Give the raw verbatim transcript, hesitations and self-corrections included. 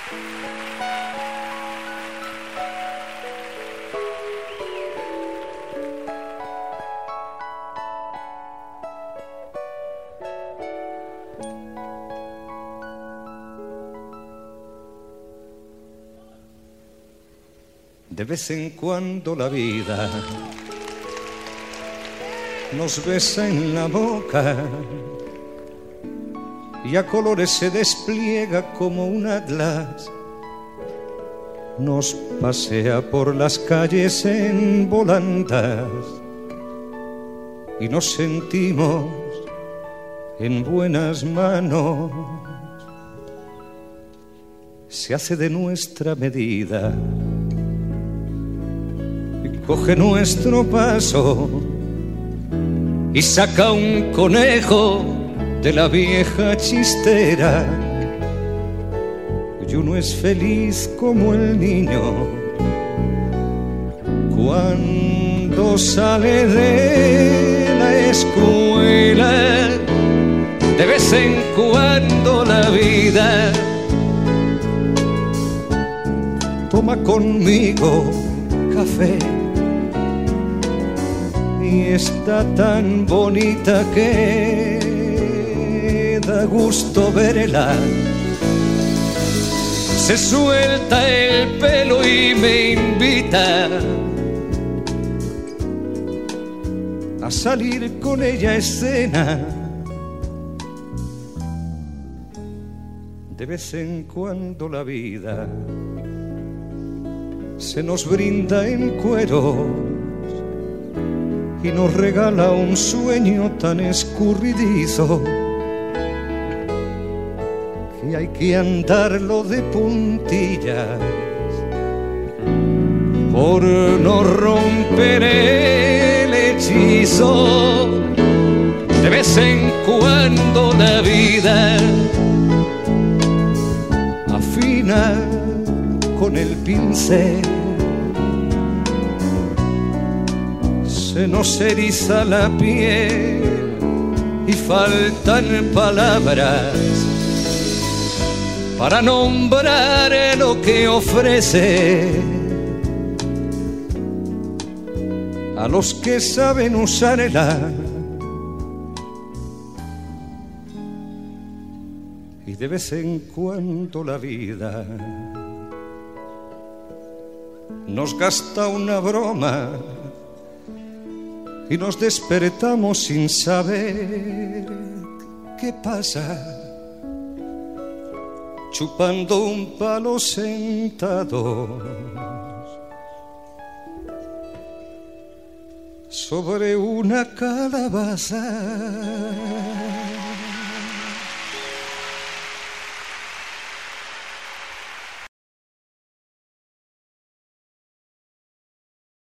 De vez en cuando la vida nos besa en la boca y a colores se despliega como un atlas. Nos pasea por las calles en volandas y nos sentimos en buenas manos. Se hace de nuestra medida, coge nuestro paso y saca un conejo de la vieja chistera. Y uno es feliz como el niño cuando sale de la escuela. De vez en cuando la vida toma conmigo café y está tan bonita que da gusto verla. Se suelta el pelo y me invita a salir con ella a escena. De vez en cuando la vida se nos brinda en cueros y nos regala un sueño tan escurridizo que hay que andarlo de puntillas por no romper el hechizo. De vez en cuando la vida afina con el pincel, se nos eriza la piel y faltan palabras para nombrar lo que ofrece a los que saben usarla. Y de vez en cuando la vida nos gasta una broma y nos despertamos sin saber qué pasa, chupando un palo sentados sobre una calabaza.